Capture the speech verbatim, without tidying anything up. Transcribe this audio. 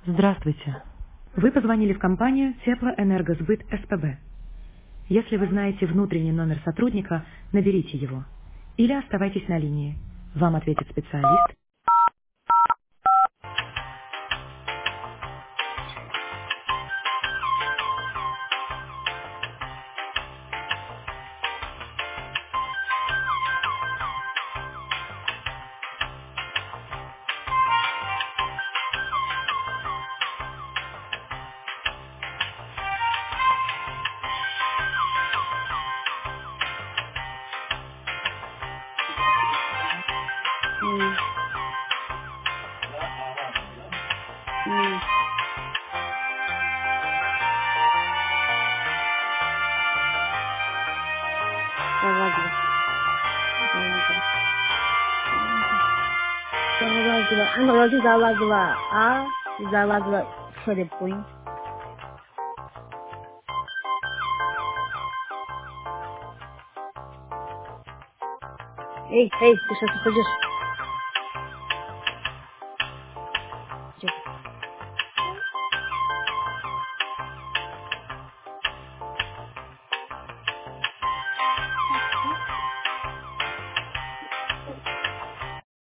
Здравствуйте. Вы позвонили в компанию Теплоэнергосбыт СПБ. Если вы знаете внутренний номер сотрудника, наберите его. Или оставайтесь на линии. Вам ответит специалист. М, м, Zavallı. Zavallı. Zavallı. Hani orada zavallı var. Aa, zavallı şöyle point. Эй, эй, ты что тут ходишь?